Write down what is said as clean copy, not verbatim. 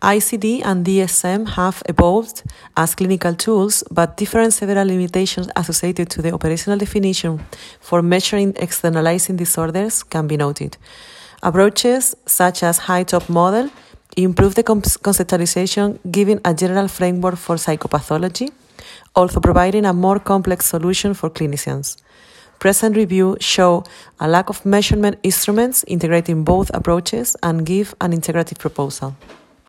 ICD and DSM have evolved as clinical tools, but different several limitations associated to the operational definition for measuring externalizing disorders can be noted. Approaches such as high-top model improve the conceptualization, giving a general framework for psychopathology, also providing a more complex solution for clinicians. Present review show a lack of measurement instruments integrating both approaches and give an integrative proposal.